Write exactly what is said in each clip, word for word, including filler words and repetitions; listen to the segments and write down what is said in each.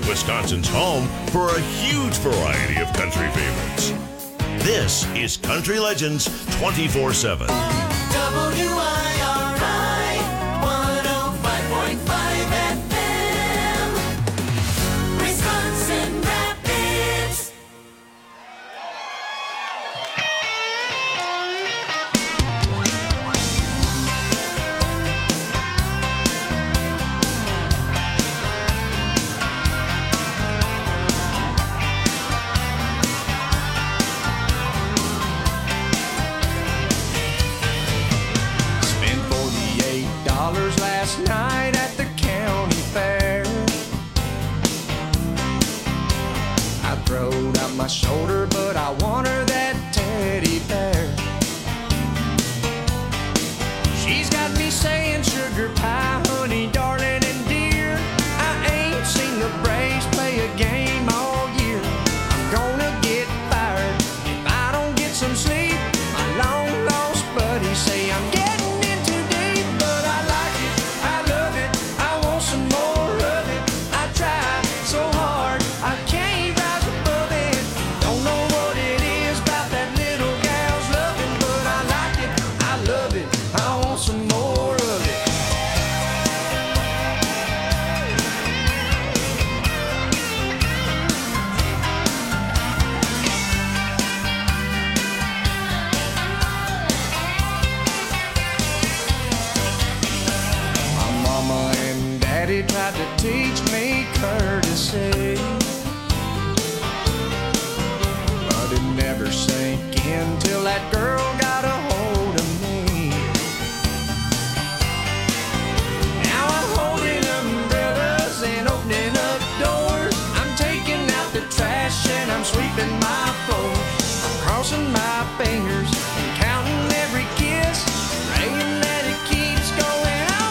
Wisconsin's home for a huge variety of country favorites. This is Country Legends twenty-four seven. W I R I one oh five point five F M, Wisconsin Rapids. Last night at the county fair, I throwed out my shoulder, but I want her that teddy bear. She's got me saying sugar pie, honey, darling, and dear. I ain't seen the Braves play a game all year. I'm gonna get fired if I don't get some sleep. My long lost buddies say I'm getting tried to teach me courtesy, but it never sank in till that girl got a hold of me. Now I'm holding umbrellas and opening up doors. I'm taking out the trash and I'm sweeping my floor. I'm crossing my fingers and counting every kiss, praying that it keeps going.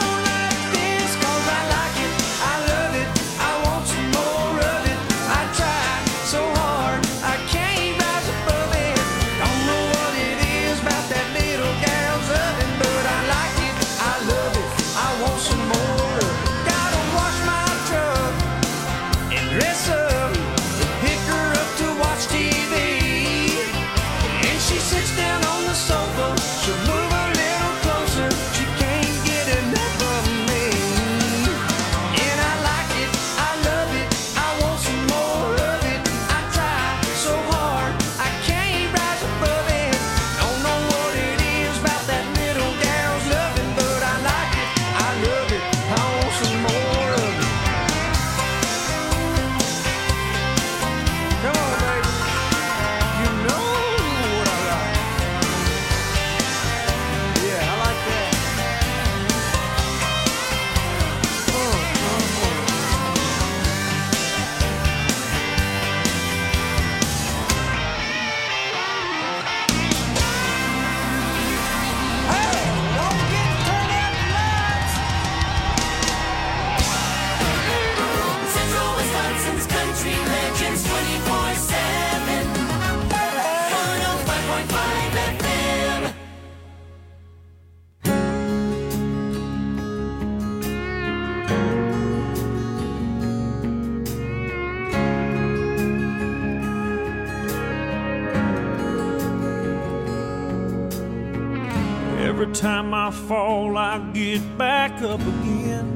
Every time I fall, I get back up again.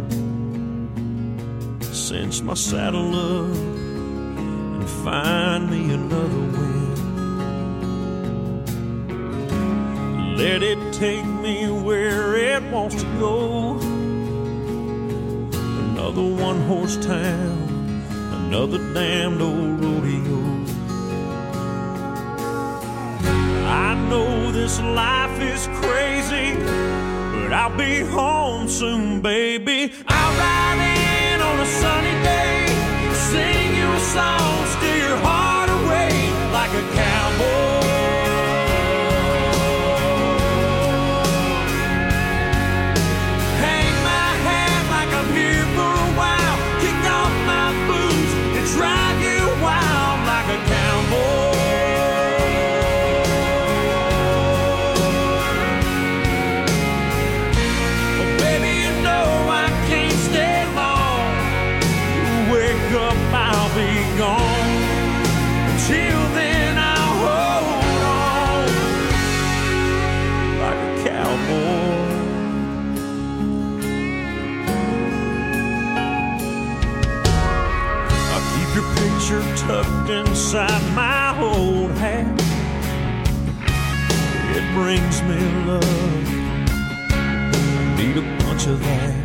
Cinch my saddle up and find me another win. Let it take me where it wants to go. Another one-horse town, another damned old rodeo. I know this life is crazy, but I'll be home soon, baby. I'll ride in on a sunny day, sing you a song, steal your heart away like a cowboy. Hang my hat like I'm here for a while, kick off my boots and drive you wild like a cowboy. Up out tucked inside my old hat. It brings me love. I need a bunch of that.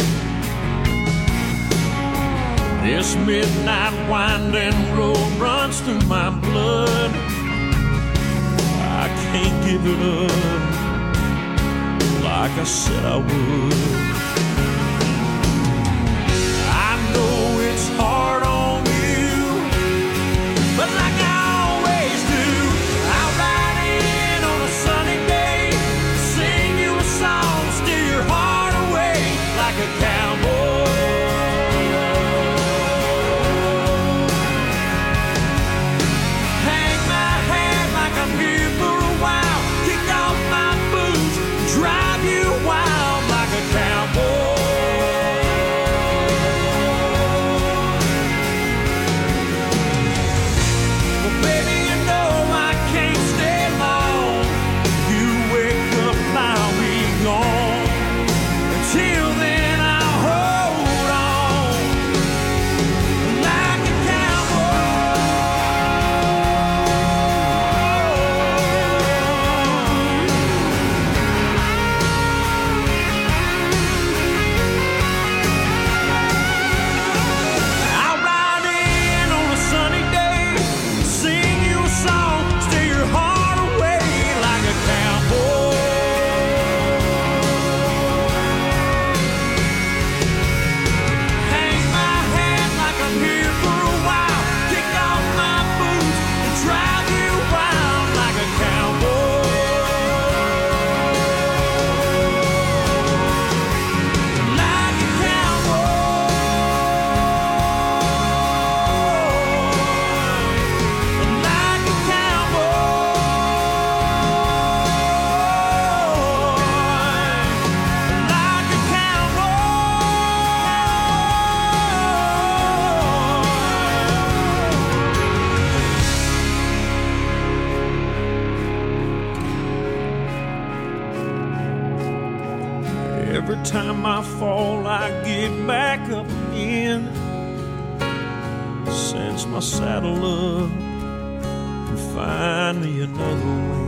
This midnight winding road runs through my blood. I can't give it up like I said I would. I know it's hard on you, but like I always do, I'll ride in on a sunny day, sing you a song, steer your heart away like a cowboy. Hang my hat like I'm here for a while, kick off my boots, drive you wild like a cowboy. Every time I fall, I get back up again. Cinch my saddle up and find me another wind.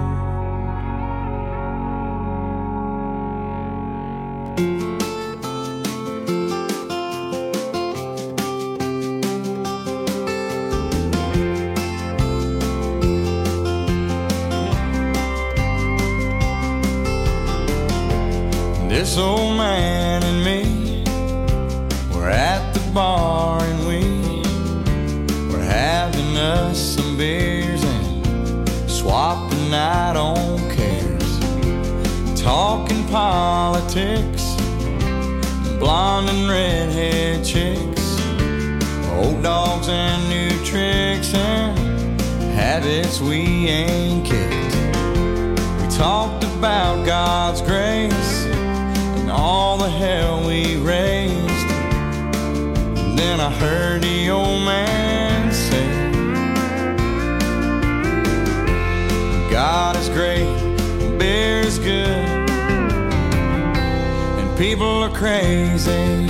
This old man and me, we're at the bar and we we're having us some beers and swapping out on cares, talking politics, blonde and redhead chicks, old dogs and new tricks and habits we ain't kicked. We talked about God's grace, all the hell we raised. And then I heard the old man say, God is great, beer is good, and people are crazy.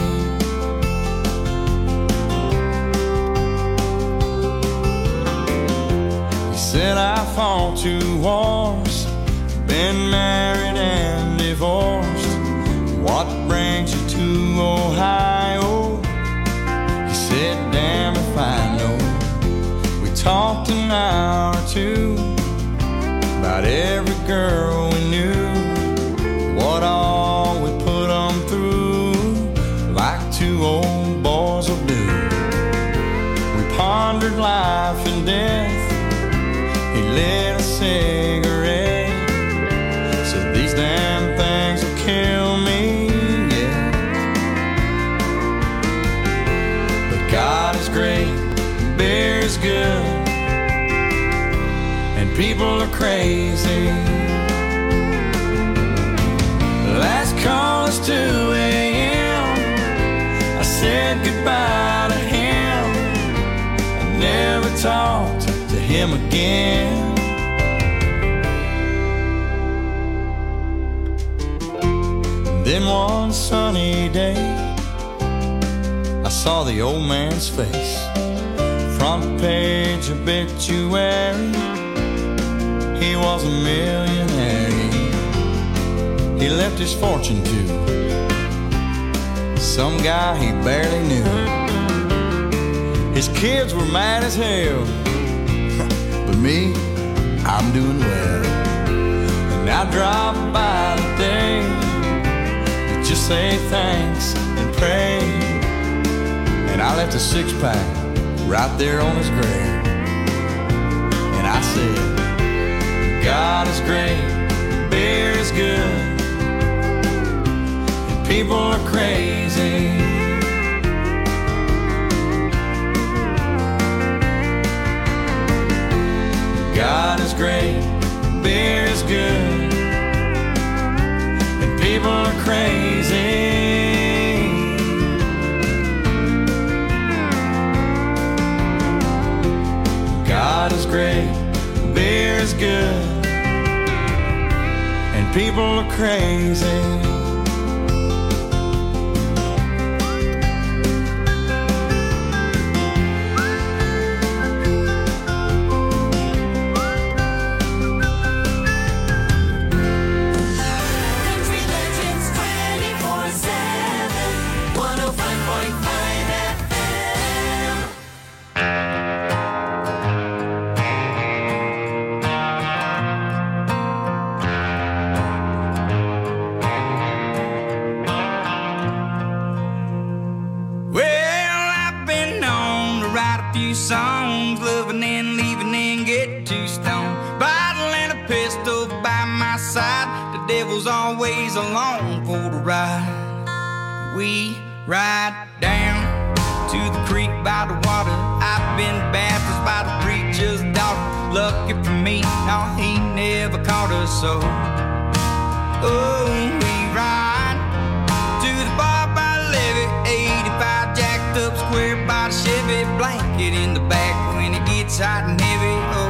He said I fought two wars, been married and divorced. What brings you to Ohio? He said, damn if I know. We talked an hour or two about every girl we knew, what all we put them through, like two old boys will do. We pondered life and death. He lit a cigarette, said these damn things will kill me. God is great, beer is good, and people are crazy. Last call is two a.m. I said goodbye to him. I never talked to him again. And then one sunny day, I saw the old man's face, front front page obituary. He was a millionaire. He left his fortune to some guy he barely knew. His kids were mad as hell, but me, I'm doing well. And I drop by today to just say thanks and pray. And I left a six-pack right there on his grave. And I said, God is great, beer is good, people are crazy. God is great, beer is good, and people are crazy. God is great, beer is good, and people are crazy. Songs, loving and leaving and get too stoned. Bottle and a pistol by my side. The devil's always along for the ride. We ride down to the creek by the water. I've been baptized by the preacher's daughter. Lucky for me, no, he never caught us so. Oh, we ride to the bar by the levee. eighty-five jacked up square by the Chevy. Blanket in the back when it gets hot and heavy. Oh,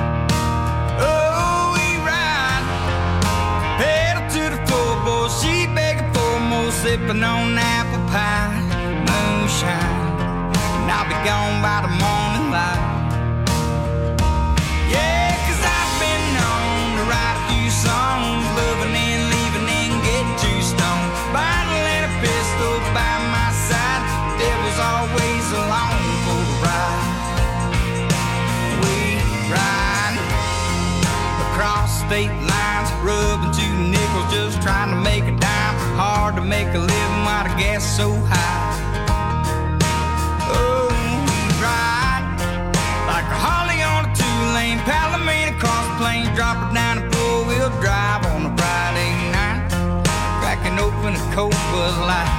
oh, we ride pedal to the floorboard. She begging for more, sipping on apple pie, moonshine, and I'll be gone by the morning light. Yeah, 'cause I've been known to write a few songs, loving and leaving and get too stoned. Bottle and a pistol by my side. The devil's always along for the ride. We ride across state lines, rubbing two nickels, just trying to make a dime. Hard to make a living while the gas is so high. Oh, we ride like a Harley on a two-lane Palomino across the plains, drop it down a four-wheel drive on a Friday night, cracking open a cold Bud Light.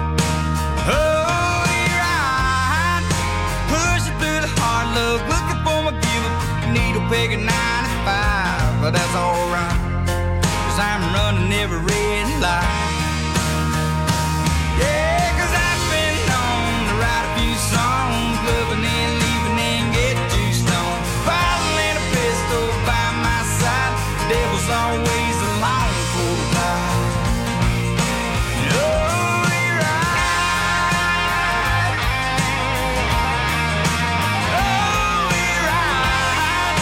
Oh, we ride, pushing through the hard luck, looking for my give-up needle peg at ninety-five, but that's alright, 'cause I'm running every red light. Yeah, 'cause I've been known to write a few songs, loving and leaving and get too stoned. Bottle and a pistol by my side. The devil's always along for the ride. Oh, we ride. Oh, we ride.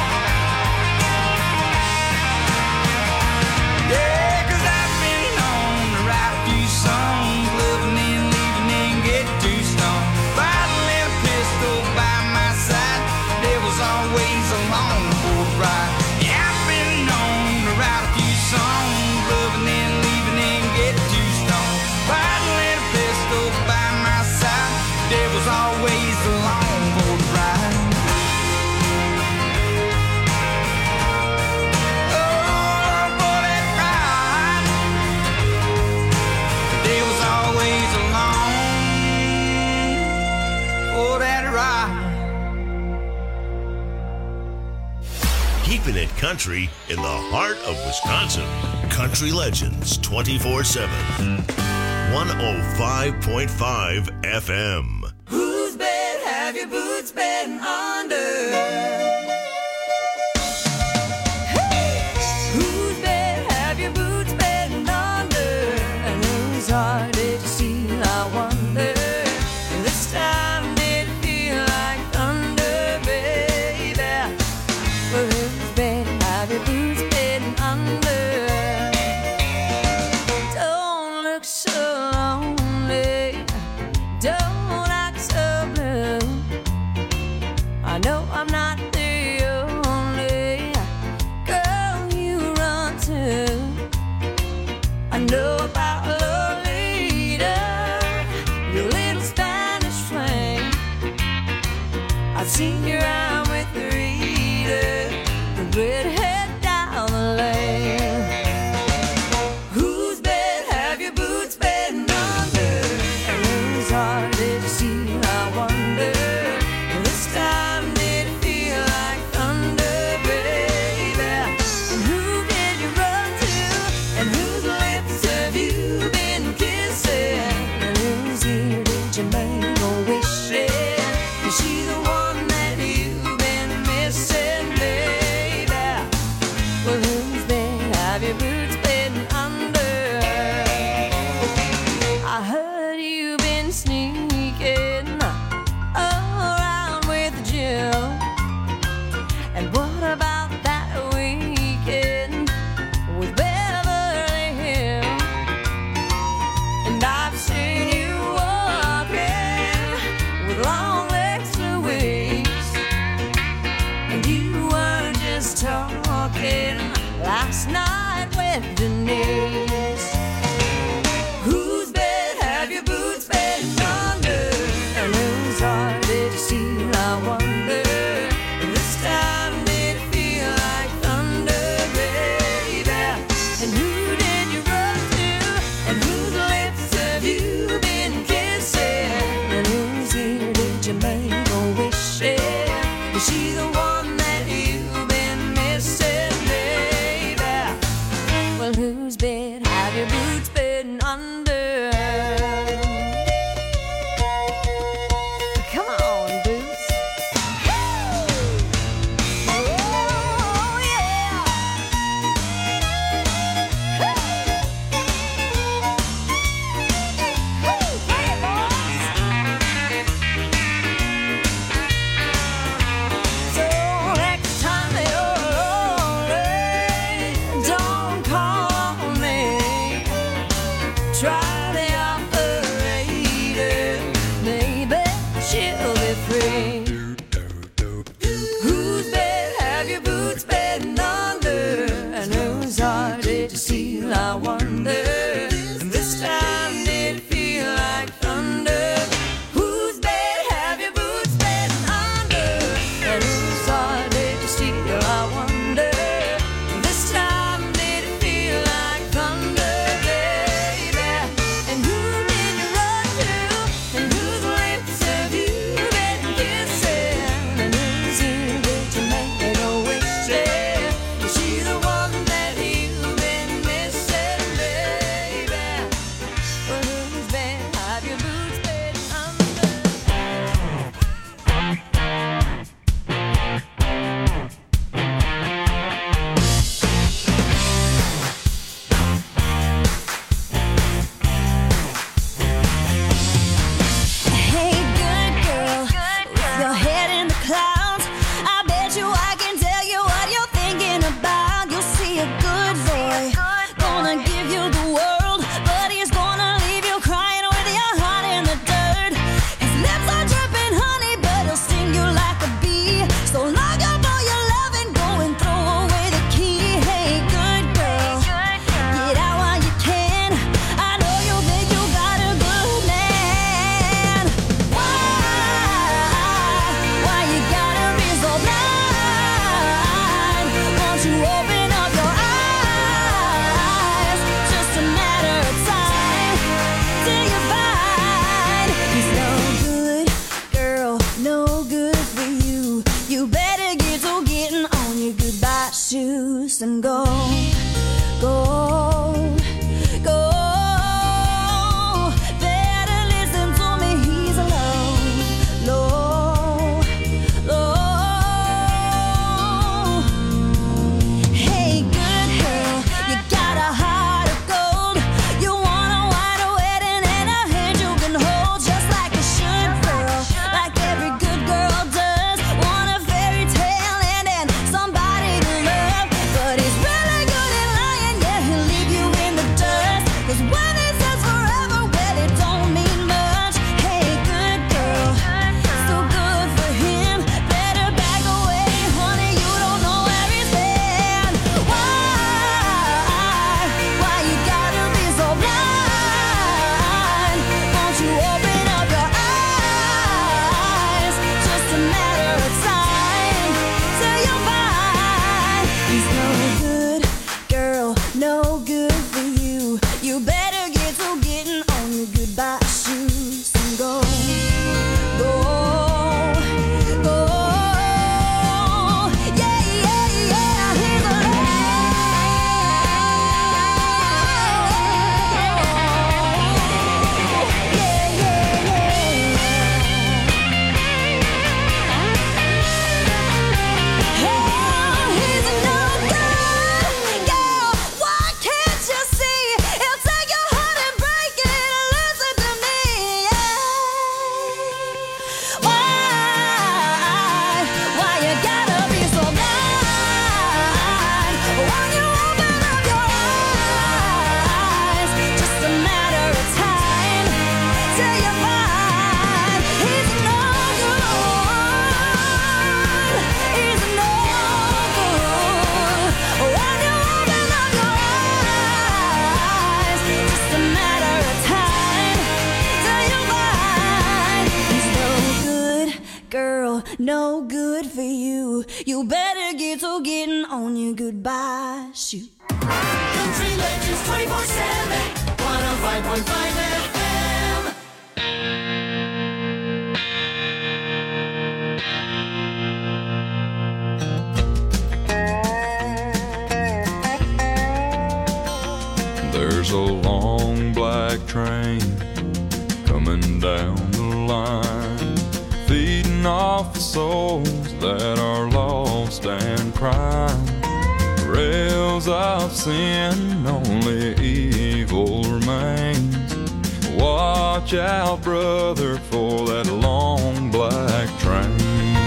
Yeah, 'cause I've been known to write a few songs, loving and leaving and get too stoned. Bottle and a pistol by my side. The devil's always along for the ride. Yeah, I've been known to write a few songs, loving and leaving and get too stoned. Bottle and a pistol by my side. The devil's always along for the ride. Oh, for that ride. The devil's always along for that ride. Keeping it country in the heart of Wisconsin. Country Legends twenty-four seven. one oh five point five F M. Whose bed have your boots been under? Whose bed have your boots been under? And whose heart did you steal, I wonder? This time did it feel like thunder? I know about Lolita, your little Spanish flame. I've seen you around with Rita, the redhead down the lane. Whose bed have your boots been under? And whose heart did you see? I wonder. This time did it feel like thunder, baby? And who did you run to? And whose lips have you been kissing? And whose ear did you make a wish in? Is she the one that you've been missing, baby? Well, whose bed have your boots been under? I heard you've been sneaking around with Jim. And what about that weekend with Beverly Hills? And I've seen you walking with long legs for weeks. And you weren't just talking last night with Denise. Whose bed have your boots been under? And whose heart did you steal? I wonder. This time did it feel like thunder, baby? And who did you run to? And whose lips have you been kissing? And whose ear did you make a wish in? Is she the one that you've been missing, baby? Well, whose bed have your boots been under? Come on, boots. Oh, yeah. Hey, boys. So next time you're lonely, don't call on me. Try the operator, maybe she'll be free. Whose bed have your boots been under? And whose heart did you steal? I wonder. And this time did it feel like thunder? Whose bed have your boots been under? And whose heart did you steal? I wonder. This time did it feel like thunder, baby? And who did you run to? And whose lips have you been kissing? And whose ear did you make a wish in? Is she the one that you've been missing, baby? for you. You better get to getting on your goodbye shoes and go, go, go. Yeah, yeah, yeah. Here's a yeah, yeah, yeah. Oh, he's a no good girl. Why can't you see? He'll take your heart and break it. Listen to me, yeah. Why, why you gotta be so blind? When you open up your eyes, just a matter of time till you find he's no good. He's no good. When you open up your eyes, just a matter of time till you find he's no good, girl, no good for you. You better get to getting on your goodbye shoot. Country Legends twenty-four seven, one oh five point five F M. There's a long black train coming down the line, feeding off the souls that are lost and crying. Rails of sin, only evil remains. Watch out, brother, for that long black train.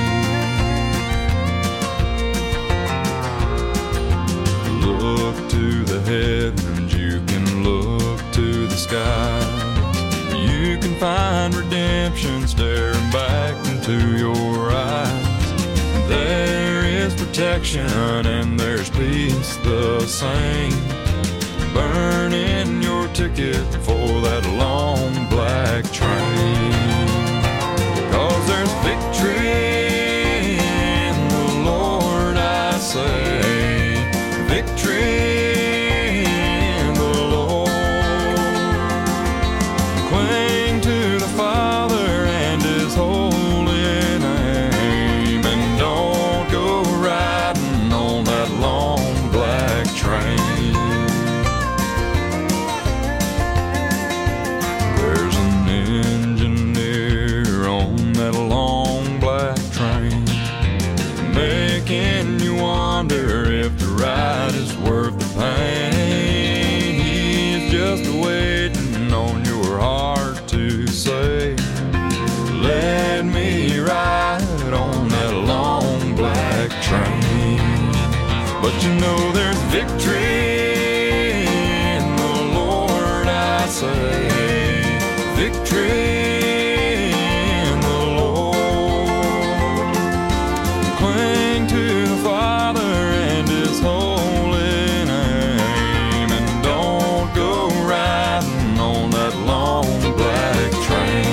Look to the heavens, you can look to the sky. You can find redemption staring back into your eyes. There is protection and there's peace the same. Burning your ticket for that long black train. 'Cause there's victory in the Lord, I say. Victory in the Lord. Cling to the Father and His holy name, and don't go riding on that long black train. There's an engineer on that long black train, making you wonder if the ride is worth the pain. He's just waiting on your heart to say, let me ride on that long black train. But you know there's victory in the Lord, I say. Victory in the Lord. Cling to the Father and His holy name, and don't go riding on that long black train.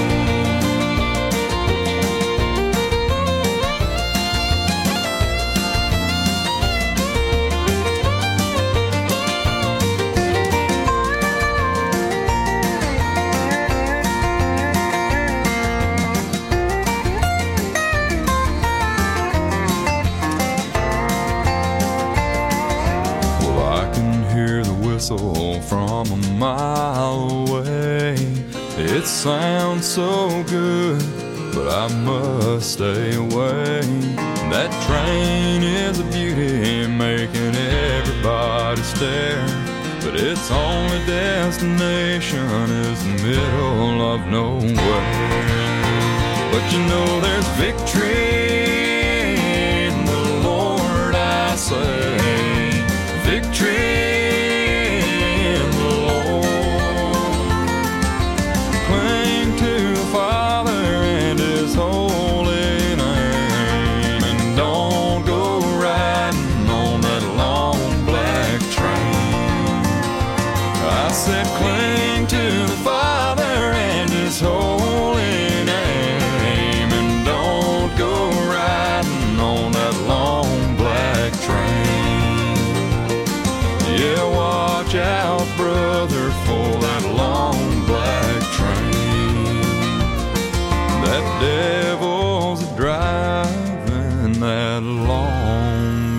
Well, I can hear the whistle from a mile away. It sounds so good, but I must stay away. That train is a beauty, making everybody stare. But its only destination is the middle of nowhere. But you know there's victory in the Lord, I say. Victory in the Lord. Cling to the Father and His holy name, and don't go riding on that long black train. I said cling to the Father and His holy name, and don't go riding on that long black train. Yeah, watch out, brother for that long black train. That devil's driving that long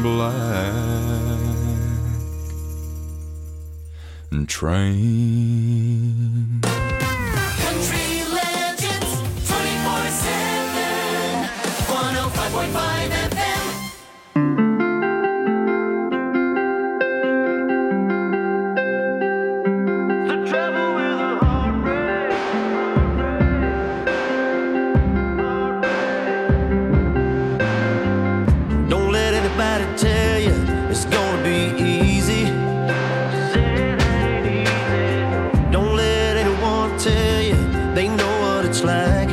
black train. Country Legends twenty-four seven, one oh five point five F M. Tell you it's gonna be easy. Don't let anyone tell you they know what it's like.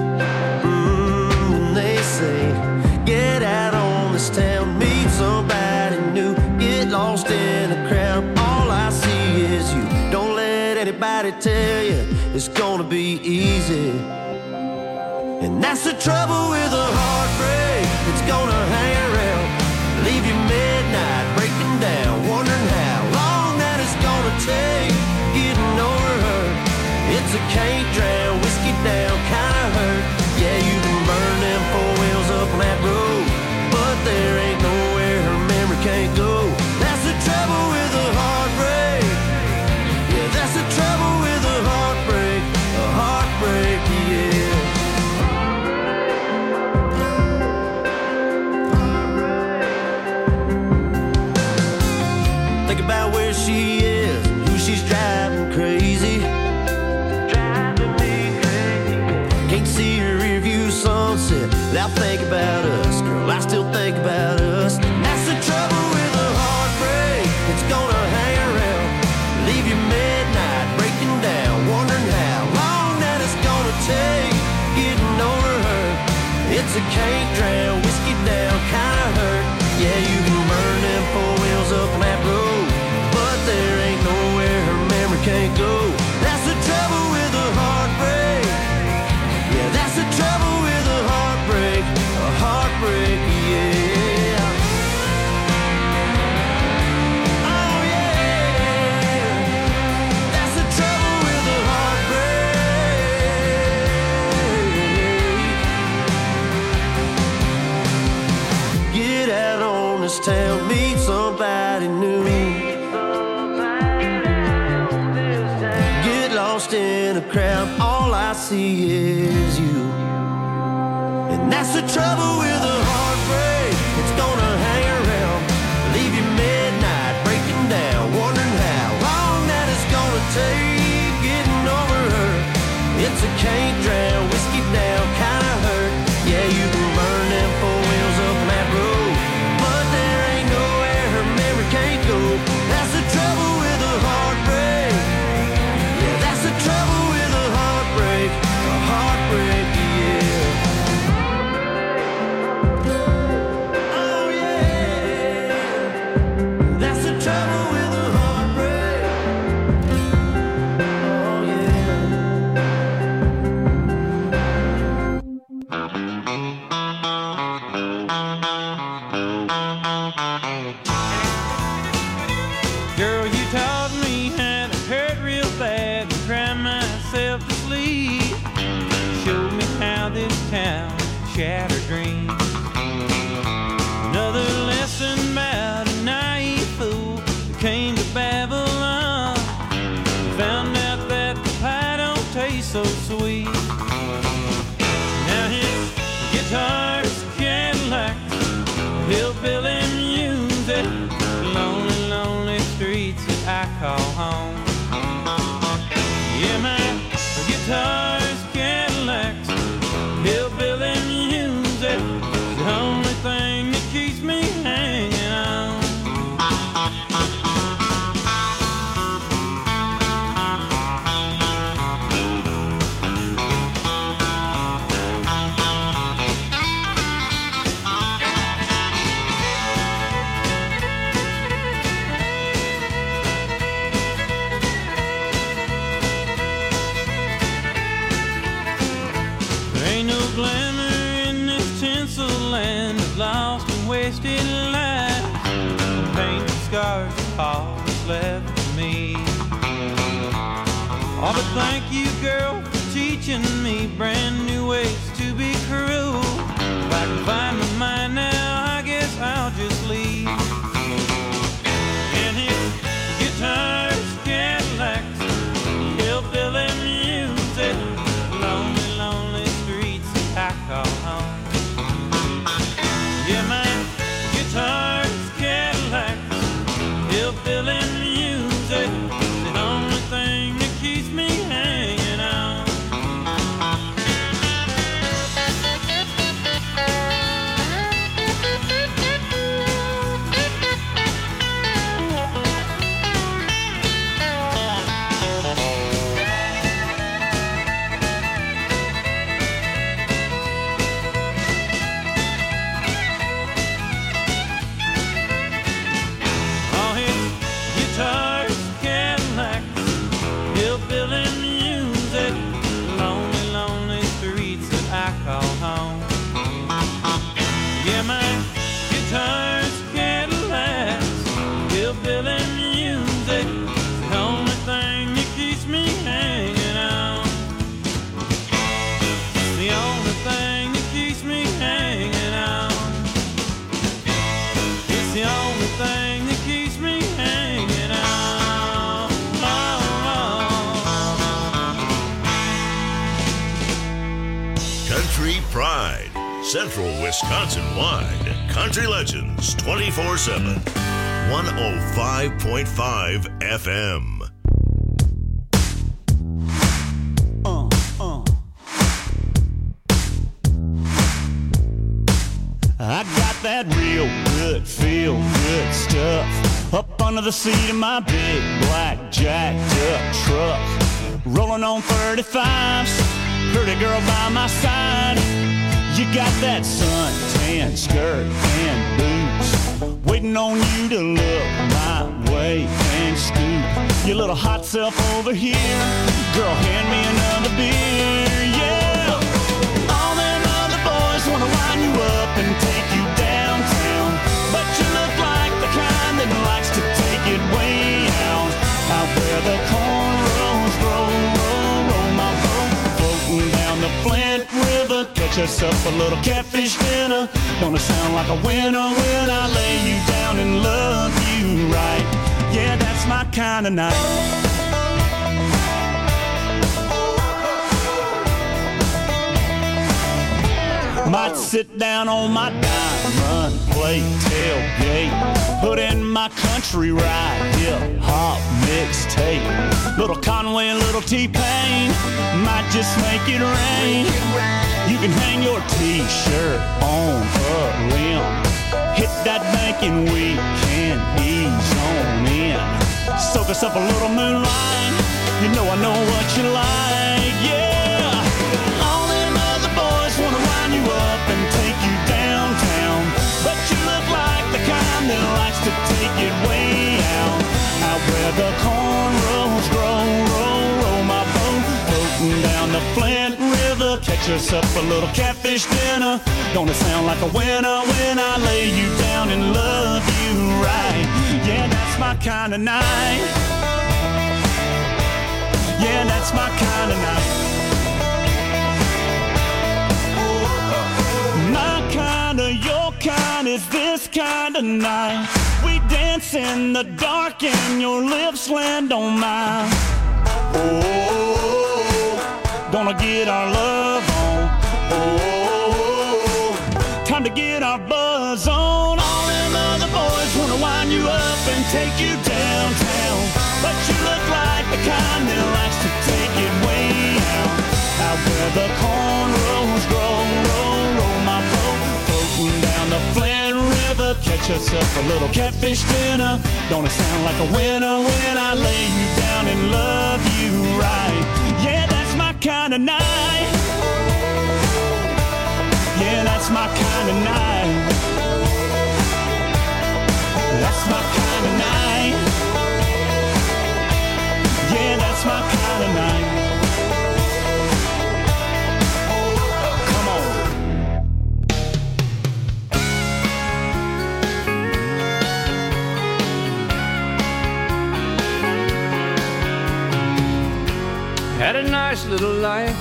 Mm, they say get out on this town, meet somebody new, get lost in the crowd. All I see is you. Don't let anybody tell you it's gonna be easy. And that's the trouble with a heartbreak. It's gonna hang around, leave you midnight breaking down, wondering how long that it's gonna take getting over her. It's a can't drown, whiskey down kind of hurt. Yeah, you can burn them four wheels up on that road, but there ain't nowhere her memory can't go. That's the trouble with a heartbreak. Yeah, that's the trouble with a heartbreak. A heartbreak, yeah. Think about where she is, who she's driving crazy. Driving me crazy. Can't see her rearview sunset without thinking about us. Girl, I still think about us. That's the trouble with a heartbreak. It's gonna hang around, leave you midnight breaking down, wondering how long that it's gonna take getting over her. It's a can't drown, whiskey down kind of hurt. Yeah, you can burn them four wheels up on that road, but there ain't nowhere her memory can't go. That's the trouble with a heartbreak. Yeah, that's the trouble with a heartbreak. A heartbreak, yeah. Oh yeah, that's the trouble with a heartbreak. Get out on this town, meet somebody new, get lost in a crowd. All I see is you. And that's the trouble with a heartbreak. It's gonna hang around, leave you midnight breaking down, wondering how long that it's gonna take getting over her. It's a can't drown, whiskey down kind of hurt. Yeah, you can burn them four wheels up on that road, but there ain't nowhere her memory can't go. That's the trouble with a heartbreak. Yeah, that's the trouble with a heartbreak. A heartbreak, yeah. Oh yeah, that's the trouble with a heartbreak. Oh yeah. Girl, you taught me how to hurt real bad and cry myself to sleep. Showed me how this town shattered dreams. Another lesson about a naive fool who came to Babylon. Found out that the pie don't taste so sweet. Now his guitar's Cadillacs, hillbilly music, lonely, lonely streets that I call home. Yeah, my guitar's Cadillacs, hillbilly music, the only thing that keeps me hanging on. There ain't no glamour in this tinsel land of lost and wasted lives. Paint the scars of all that's left of me. Oh, but thank you, girl, for teaching me brand new ways to be cruel. If I can find my mind now, I guess I'll just leave. And his guitars, Cadillacs, hillbilly music, lonely, lonely streets I call home. Yeah, my guitars, Cadillacs, hillbilly music, the only thing that keeps me hanging on. All his guitars, Cadillacs, hillbilly music, lonely, lonely streets that I call home. Yeah, my guitars, Cadillacs, hillbilly music, the only thing that keeps me hanging on. The only thing that keeps me hanging on. It's the only thing that keeps me hanging on. Country Pride, Central Wisconsin-wide. Country Legends twenty-four seven. one oh five point five F M. Uh, uh. I got that real good, feel good stuff up under the seat of my big black jacked up truck. Rolling on thirty-fives, pretty girl by my side. You got that suntan skirt and boots, waiting on you to look my way and scoop your little hot self over here. Girl, hand me another beer, yeah. All them other boys wanna line you up and take you downtown, but you look like the kind that likes to take it way out, out where the cornrows roll, roll, roll my boat, floating down the Flint River. Catch us up a little catfish dinner. Gonna sound like a winner when I lay you down and love you right. Yeah, that's my kind of night. Might sit down on my diamond plate tailgate, put in my country ride, hip hop mixtape. Little Conway, little T-Pain, might just make it rain. You can hang your t-shirt on a limb, hit that bank and we can ease on in. Soak us up a little moonlight, you know I know what you like, yeah. All them other boys wanna line you up and take you downtown, but you look like the kind that likes to take it way out, out where the cornrows grow, roll, roll my boat, floating down the Flint River. Catch us up a little catfish dinner. Gonna sound like a winner when I lay you down and love you right. Yeah, that's my kind of night. Yeah, that's my kind of night. My kind of, your kind is this kind of night. We dance in the dark and your lips land on mine. Oh, gonna get our love on. Oh, time to get our buzz on. All them other boys wanna wind you up and take you downtown, but you look like the kind that likes to take it way out, out where the cornrows grow, roll, roll my boat, floating down the Flint River. Catch us up a little catfish dinner. Gonna sound like a winner when I lay you down and love you right. Yeah, that's my kind of night. Yeah, that's my kind of night. That's my kind of night. Yeah, that's my kind of night. Come on. Had a nice little life,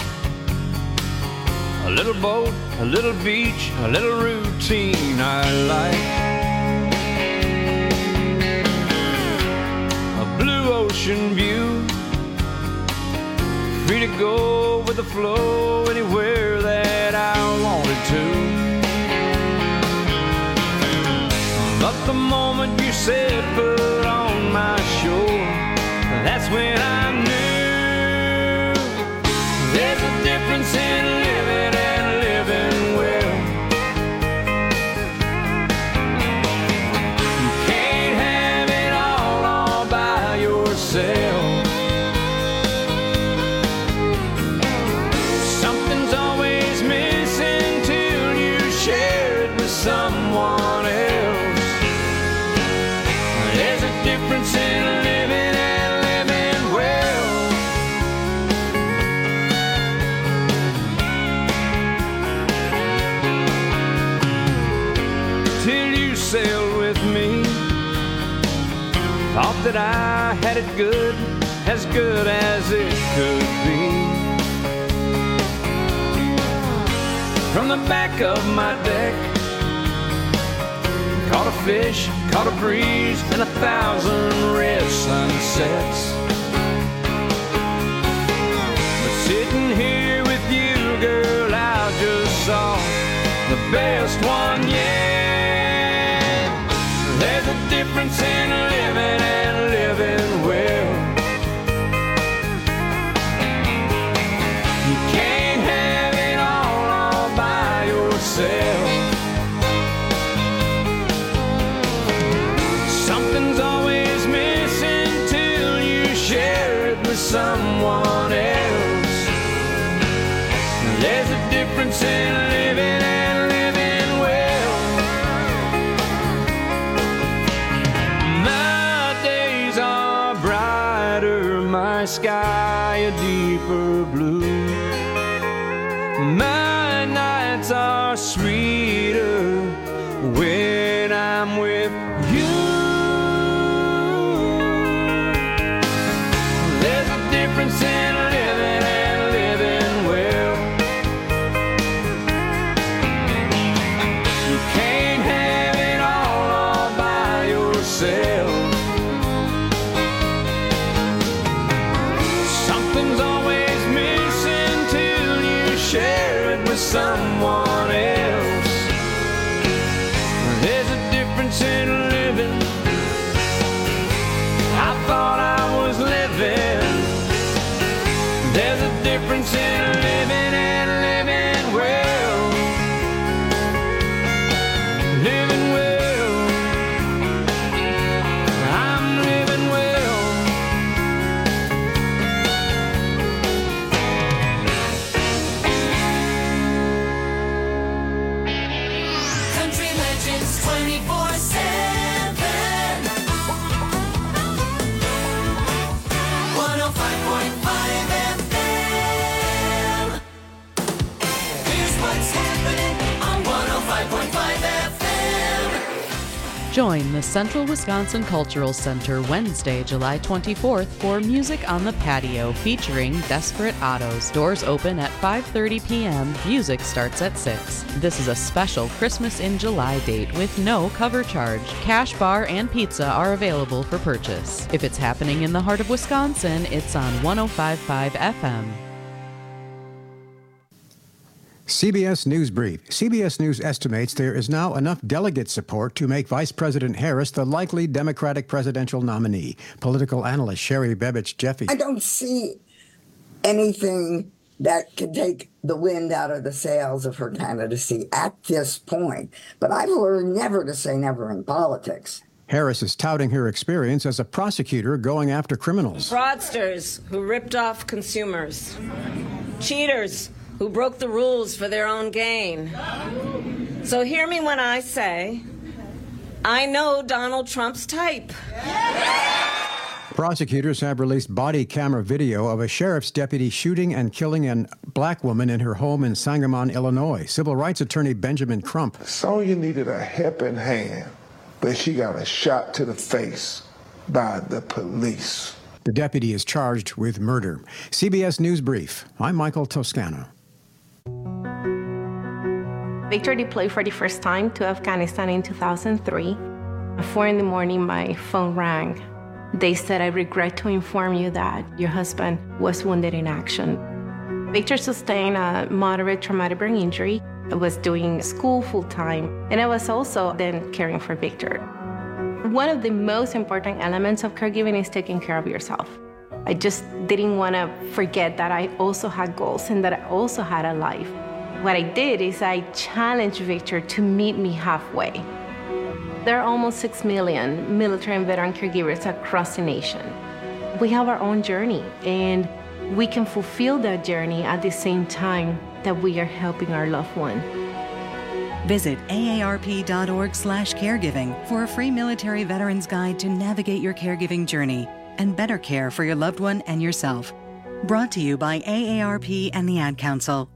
a little boat, a little beach, a little routine I like. A blue ocean view, free to go with the flow anywhere that I wanted to. But the moment you said put on my shore, that's when I knew there's a difference in living and living well. You can't have it all all by yourself. Something's always missing till you share it with someone else. There's a difference in living and living well. Till you sailed with me, thought that I had it good, as good as it could be. From the back of my deck, caught a fish, caught a breeze, and a thousand red sunsets. But sitting here with you, girl, I just saw the best one yet. There's a difference in living and living well. You can't have it all all by yourself. Something's always missing till you share it with someone else. There's a difference in living and living well. My days are brighter, my sky a deeper blue. My nights are sweeter when I'm with you. There's a difference in living and living well. You can't have it all all by yourself. Something's always missing till you share it with someone else. There's a difference in living. I thought I was living. There's a difference in living and living well. Living well. I'm living well. Country Legends twenty-four seven. one oh five point five F M. Here's what's happening on one oh five point five F M. Join the Central Wisconsin Cultural Center Wednesday, July twenty-fourth for Music on the Patio featuring Desperate Autos. Doors open at five thirty p.m. Music starts at six. This is a special Christmas in July date with no cover charge. Cash bar and pizza are available for purchase. If it's happening in the heart of Wisconsin, it's on one oh five point five F M. C B S News Brief. C B S News estimates there is now enough delegate support to make Vice President Harris the likely Democratic presidential nominee. Political analyst Sherry Bebich Jeffy. I don't see anything that could take the wind out of the sails of her candidacy at this point. But I've learned never to say never in politics. Harris is touting her experience as a prosecutor going after criminals. Fraudsters who ripped off consumers. Cheaters who broke the rules for their own gain. So hear me when I say, I know Donald Trump's type. Prosecutors have released body camera video of a sheriff's deputy shooting and killing a black woman in her home in Sangamon, Illinois. Civil rights attorney Benjamin Crump. Sonia needed a helping hand, but she got a shot to the face by the police. The deputy is charged with murder. C B S News Brief. I'm Michael Toscano. Victor deployed for the first time to Afghanistan in two thousand three. At four in the morning, my phone rang. They said, "I regret to inform you that your husband was wounded in action." Victor sustained a moderate traumatic brain injury. I was doing school full-time, and I was also then caring for Victor. One of the most important elements of caregiving is taking care of yourself. I just didn't want to forget that I also had goals and that I also had a life. What I did is I challenged Victor to meet me halfway. There are almost six million military and veteran caregivers across the nation. We have our own journey, and we can fulfill that journey at the same time that we are helping our loved one. Visit A A R P dot org slash caregiving for a free military veterans guide to navigate your caregiving journey and better care for your loved one and yourself. Brought to you by A A R P and the Ad Council.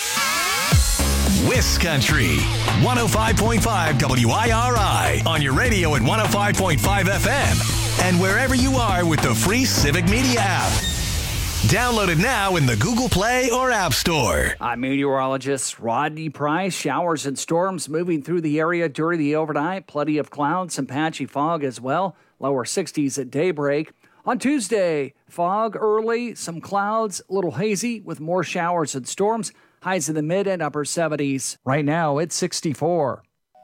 Wiscountry, one oh five point five W I R I, on your radio at one oh five point five F M, and wherever you are with the free Civic Media app. Download it now in the Google Play or App Store. I'm meteorologist Rodney Price. Showers and storms moving through the area during the overnight. Plenty of clouds, some patchy fog as well. Lower sixties at daybreak. On Tuesday, fog early, some clouds, a little hazy with more showers and storms. Highs in the mid and upper seventies. Right now, it's sixty-four.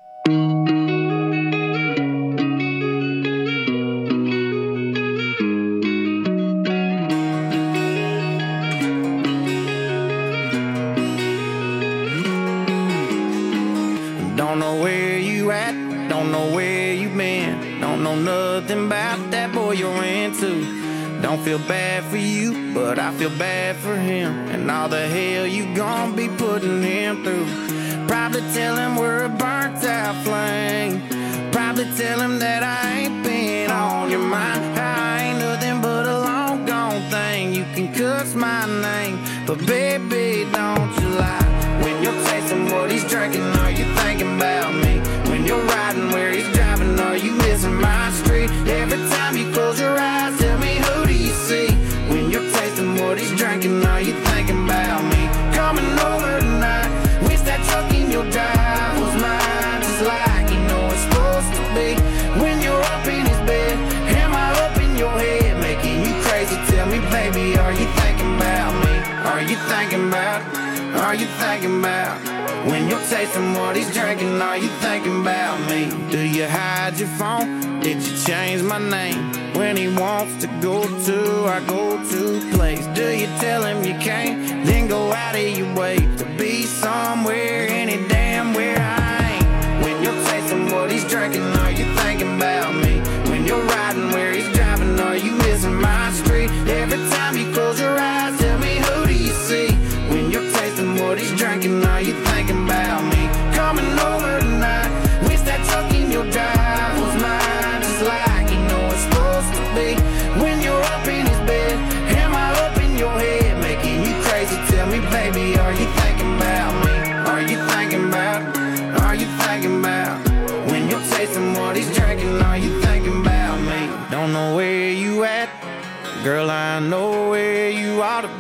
Don't know where you at, don't know where you been, don't know nothing about that boy you're into. Don't feel bad for you, but I feel bad for him, and all the hell you gon' be putting him through. Probably tell him we're a burnt out flame, probably tell him that I ain't been on your mind. I ain't nothing but a long gone thing, you can cuss my name, but baby don't you lie. When you're tasting what he's drinking, are you thinking about me? When you're riding where he's driving, are you missing my street? Every time you close your eyes, tell me who do you see? When you're tasting what he's drinking, are you thinking about me? Coming over tonight, wish that truck in your drive was mine, just like you know it's supposed to be. When you're up in his bed, am I up in your head, making you crazy? Tell me, baby, are you thinking about me? Are you thinking about, are you thinking about? When you're tasting what he's drinking, are you thinking about me? Do you hide your phone? Did you change my name? When he wants to go to our go-to place, do you tell him you can't, then go out of your way to be somewhere, any damn where I ain't? When you're tasting what he's drinking, are you thinking about me? When you're riding where he's driving, are you missing my street? Every time you close your eyes, tell me who do you see? When you're tasting what he's drinking, are you thinking about me? Coming over tonight, wish that truck in your drive was mine, just like you know it's supposed to be. When you're up in his bed, am I up in your head, making you crazy? Tell me, baby, are you thinking about me? Are you thinking about, are you thinking about? When you're tasting what he's drinking, are you thinking about me? Don't know where you at, girl, I know where you ought to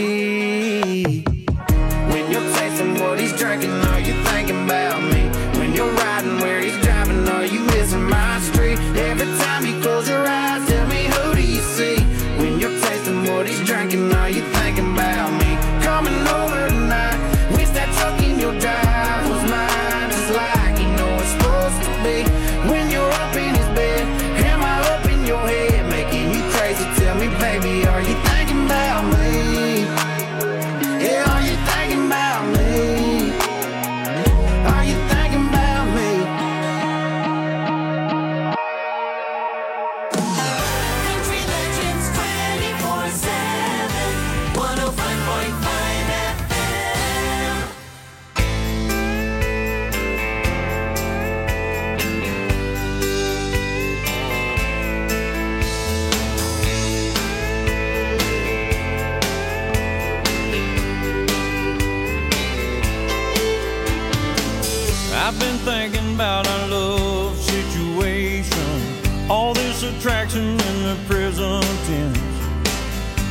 be. When you're tasting what he's drinking, are you thinking about me? When you're riding where he's driving, are you missing my street? Every time you close your eyes, tell me who do you see? When you're tasting what he's drinking, are you thinking about me? Coming over tonight, wish that truck in your drive was mine, just like you know it's supposed to be. When you're up in his bed, am I up in your head, making you crazy? Tell me, baby, are you thinking about me? Yeah, are you thinking about me? Are you thinking about me? Country Legends twenty-four seven, one oh five point five F M. I've been thinking about our love situation, all this attraction in the present tense.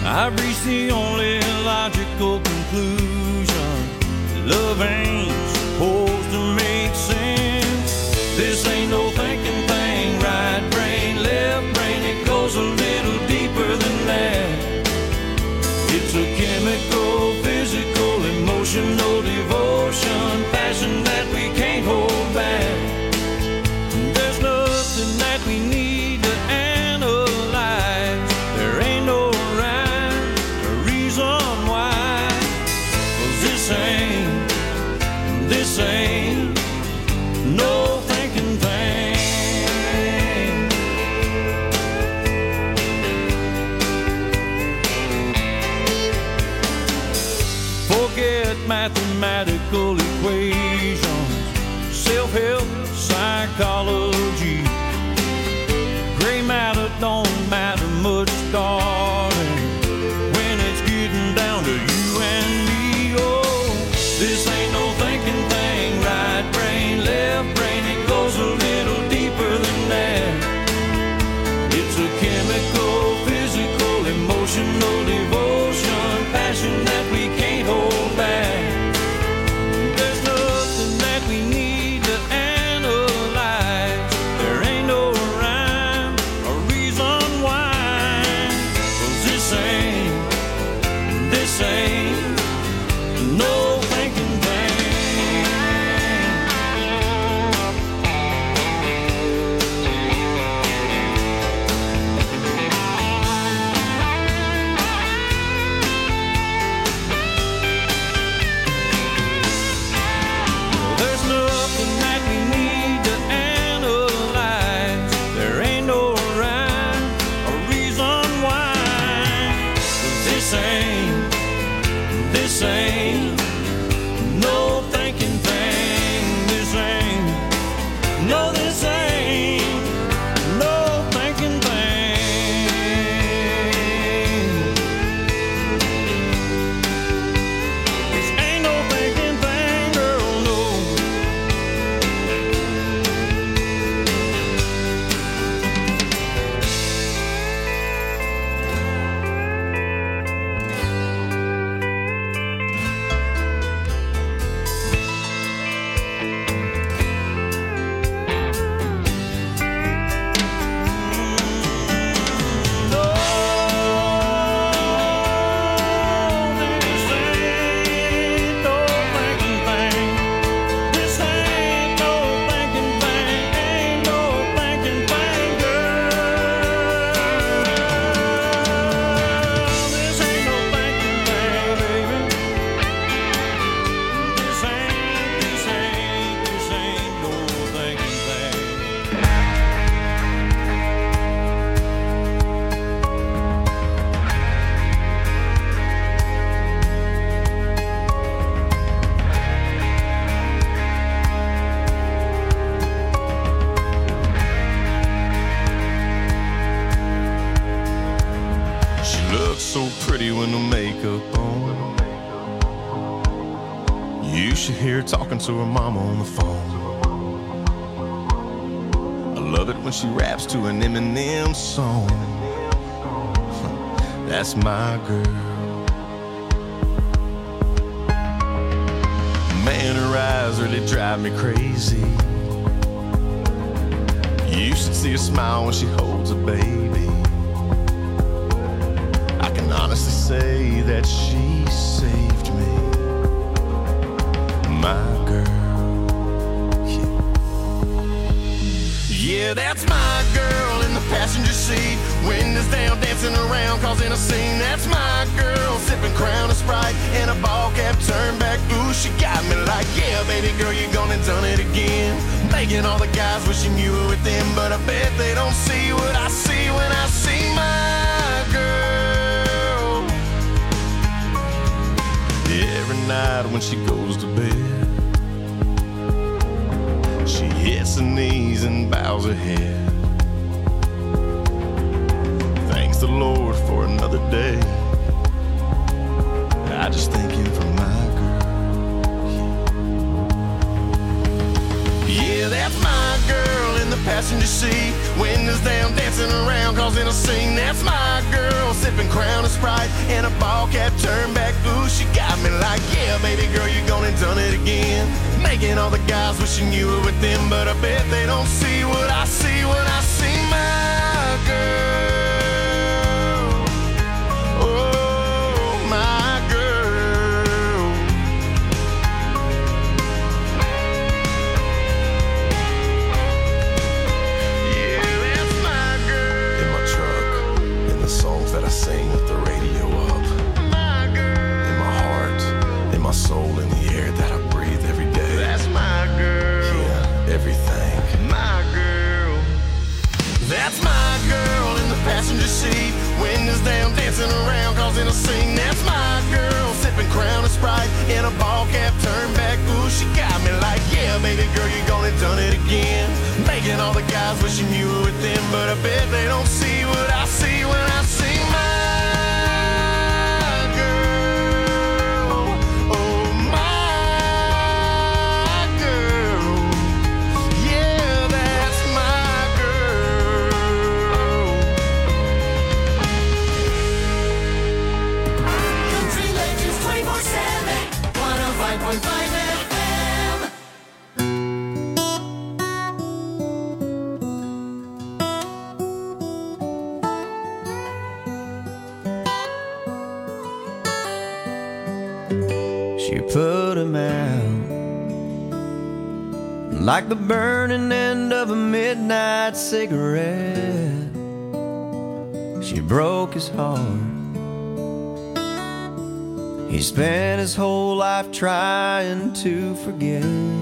I've reached the only logical conclusion. Love ain't supposed to make sense. This ain't no thinking thing, right brain, left brain, it goes a little deeper than that. It's a chemical, physical, emotional devotion, passion that we can't hold back. There's nothing that we need to analyze. There ain't no rhyme or reason why. 'Cause this ain't, this ain't no thinking thing. Forget mathematical equations, self-help, psychology. Gray matter don't matter much, darling, when it's getting down to you and me. Oh, this ain't no thinking thing, right brain, left brain, it goes a little deeper than that. It's a chemical, physical, emotional devotion, passion that we can't hold back. There's nothing that we need to analyze. There ain't no rhyme or reason why. 'Cause this ain't, this ain't no thinking thing. There's nothing that we need to analyze. There ain't no rhyme or reason why. 'Cause this ain't, this ain't no thinking thing. This ain't, no, this ain't no thinking thing. This ain't no thinking thing, girl, no. She looks so pretty with no makeup on. You should hear her talking to her mama on the phone. I love it when she raps to an Eminem song. That's my girl. Man, her eyes really drive me crazy. You should see her smile when she holds a baby. I can honestly say that she saved me. My girl. Yeah, yeah, that's my girl in the passenger seat. Windows down, dancing around, causing a scene. That's my girl, sipping Crown and Sprite and a ball cap turned back. Ooh, she got me like, yeah, baby girl, you gone and done it again. Making all the guys wishing you were with them, but I bet they don't see what I see when I see my girl. Every night when she goes to bed, she hits her knees and bows her head. Thanks the Lord for another day. I just thank him for my girl. Yeah, that's my girl in the passenger seat. Windows down, dancing around, causing a scene. That's my girl, sipping Crown and Sprite and a ball cap turned back. Ooh, she got me like, yeah, baby girl, you gone and done it again. Making all the guys wishing you were with them, but I bet they don't see what I see when I see my girl. Oh, my girl. Yeah, that's my girl. In my truck, in the songs that I sing with the radio up. My girl. In my heart, in my soul, in the air that I breathe every day. That's my girl. Yeah, everything. My girl. That's my girl in the passenger seat. Windows down, dancing around, causing a scene. That's my girl, sipping Crown and Sprite in a ball cap turned back. Ooh, she got me like, yeah, baby girl, you gone and done it again. Making all the guys wishing you were with them, but I bet they don't see what I see when I see my girl. Oh, my girl. Yeah, that's my girl. Country Legends twenty-four seven, one oh five point five F M. She put him out like the burning end of a midnight cigarette. She broke his heart. He spent his whole life trying to forget.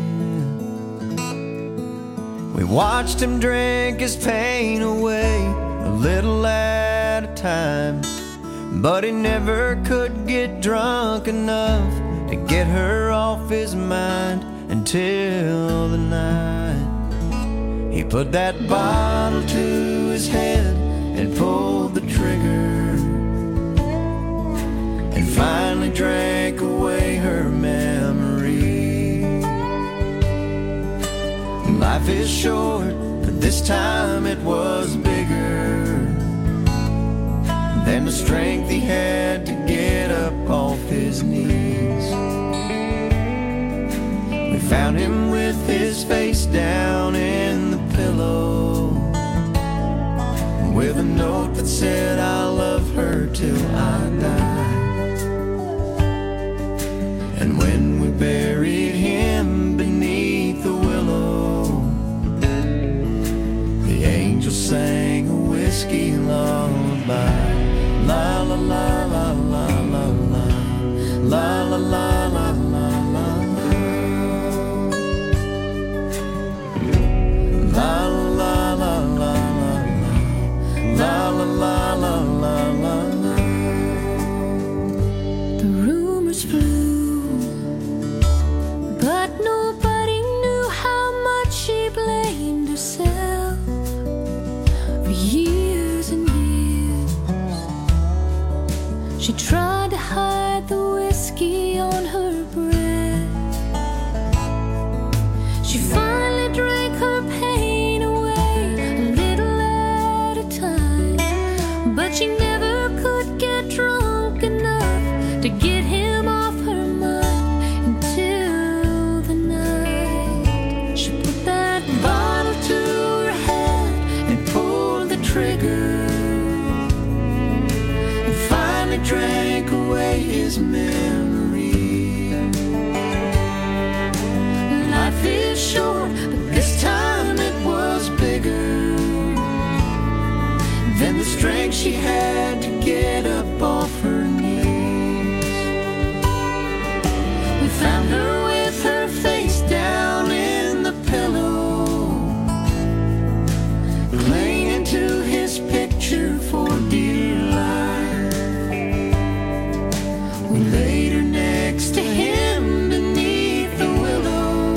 We watched him drink his pain away, a little at a time. But he never could get drunk enough to get her off his mind until the night he put that bottle to his head and pulled the trigger, and finally drank away her memory. Life is short, but this time it was bigger than the strength he had to get up off his knees. We found him with his face down in the pillow, with a note that said, I'll love her till I die. And when we buried him beneath the willow, the angel sang a whiskey lullaby. La la la la la la la, la la la la la la, la la la la la, la la la la la la. The rumors flew, but nobody knew how much she blamed herself for years and years. She tried to hide the whiskey on her breath. She finally drank her pain away, a little at a time. But she never could get drunk enough to get him off her mind until the night she put that bottle to her head and pulled the trigger, drank away his memory. Life is short, but this time it was bigger than the strength she had to get up off her knees. We found her with her face down in the pillow, clinging to his picture for dear life. We laid her next to him beneath the willow,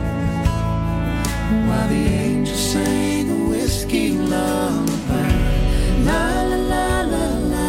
while the angel sang a whiskey lullaby. La la la la la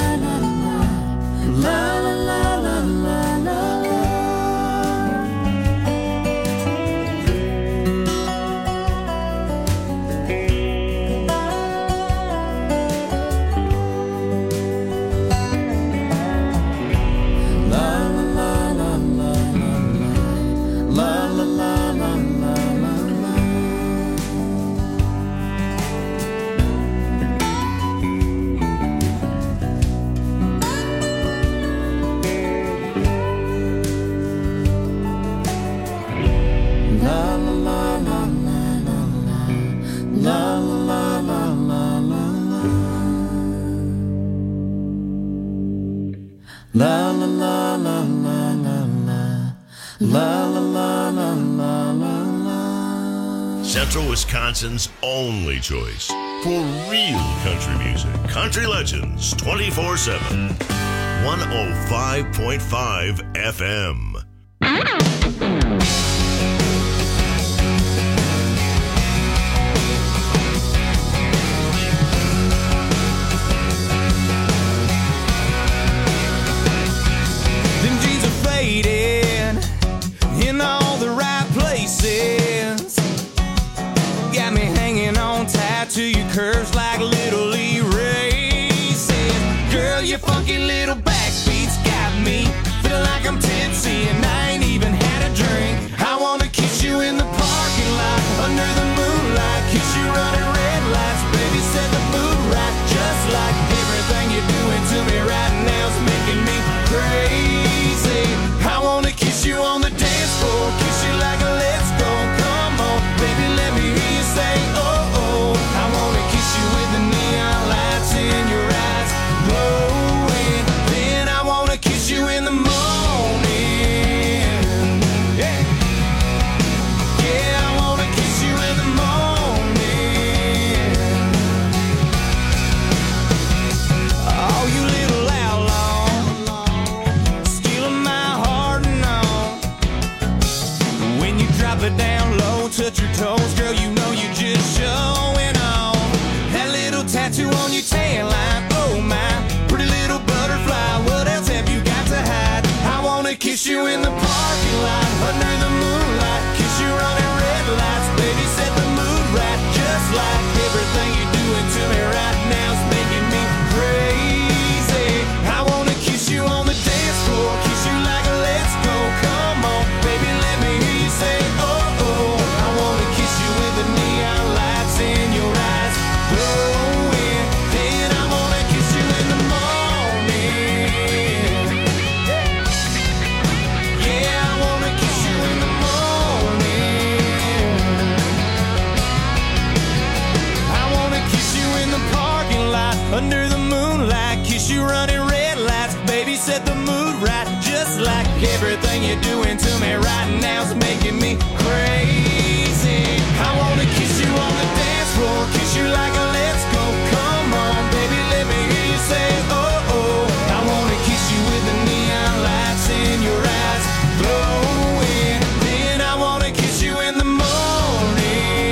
La la la la la la la. La la la la la la la. Central Wisconsin's only choice for real country music. Country Legends twenty-four seven. one oh five point five F M. Them jeans are faded in all the right places. Got me hanging on tight to your curves like little erases. Girl, your funky little backbeats got me feeling like I'm tipsy and I ain't even had a drink. I wanna kiss you in the parking lot under the moonlight. Kiss you running red lights, baby, set the mood right. Just like everything you're doing to me right now is making me crazy. I wanna kiss you on the dance floor, kiss you like a let's go. Come on, baby, let me hear you say oh oh. I wanna kiss you with the neon lights in your eyes glowing. Then I wanna kiss you in the morning. Yeah, yeah, I wanna kiss you in the morning. Oh, you little outlaw, stealing my heart and all. When you drop it down low, touch your toes, girl, you know you just showing off. That little tattoo on your tan line, oh my, pretty little butterfly. What else have you got to hide? I wanna kiss you in the parking lot under the moonlight. Kiss you running red lights, baby, set the mood right. Just like everything you're doing to me right now is making me crazy. I wanna kiss you on the dance floor, kiss you like a let's go. Come on, baby, let me hear you say oh oh. I wanna kiss you with the neon lights in your eyes glowing. Then I wanna kiss you in the morning. Yeah, I wanna kiss you in the morning. I wanna kiss you in the parking lot under the moonlight. Kiss you running red lights, baby, set the mood right. Just like everything you're doing to me right now is making me crazy. I wanna kiss you on the dance floor, kiss you like a